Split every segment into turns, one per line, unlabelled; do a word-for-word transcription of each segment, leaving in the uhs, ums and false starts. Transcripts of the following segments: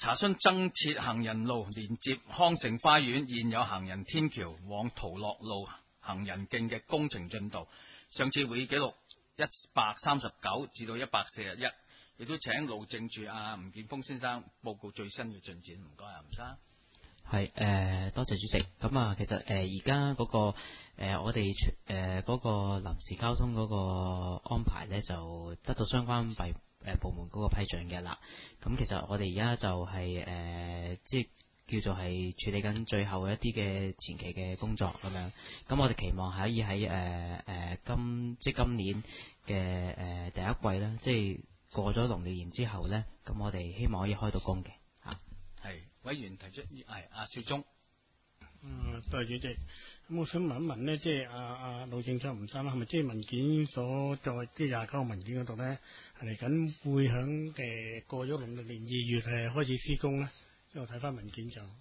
查詢增設行人路連接康城花園現有行人天橋往陶樂路行人徑嘅工程進度。上次會議記錄一百三十九至到一百四十一，亦都請路政處阿吳建峰先生報告最新嘅進展。唔該啊，吳生。
係誒、呃，多謝主席。咁啊，其實誒而家嗰個誒、呃、我哋誒嗰個臨時交通嗰個安排咧，就得到相關部誒部門嗰個批准嘅啦。咁其實我哋而家就係、是、誒、呃、即係叫做係處理緊最後一啲嘅前期嘅工作咁樣。咁我哋期望可以喺誒誒今即係今年嘅誒、呃、第一季啦，即係過咗農曆年之後咧，咁我哋希望可以開到工嘅。
係委員提出，係阿少忠。
嗯，多謝主席。咁我想問一問呢，即係阿阿路政長吳生啦，係咪即係文件所在即係廿九個文件嗰度咧，係嚟緊會響誒過咗農曆年二月係開始施工咧？因為我睇翻文件就啊，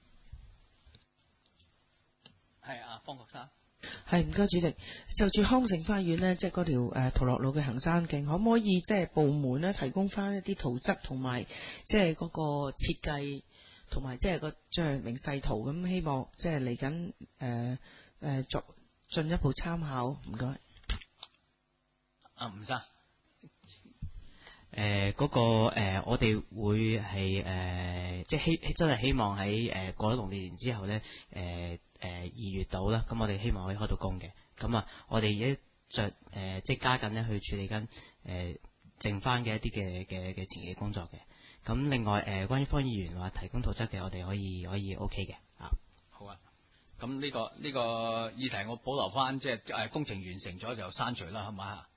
係阿方國生。
係，唔該主席。就住康城花園呢，即係嗰條誒陶樂路嘅行山徑，可唔可以即係部門咧提供翻一啲圖則同埋即係嗰個設計同埋即係個即係明細圖咁，希望即係嚟緊誒誒作進一步參考。唔該。
阿吳生。
誒嗰、呃那個、呃、我哋會係誒、呃，即係希真係希望喺誒、呃、過咗農曆年之後咧，誒誒二月度啦，咁我哋希望可以開到工嘅。咁啊，我哋而家著誒即係加緊咧去處理緊誒、呃、剩翻嘅一啲嘅嘅嘅前期工作嘅。咁另外誒、呃，關於方議員話提供圖則嘅，我哋可以可以 OK 嘅啊。
好啊。咁呢、這個呢、這個議題我保留翻，即係誒工程完成咗就刪除啦，係嘛？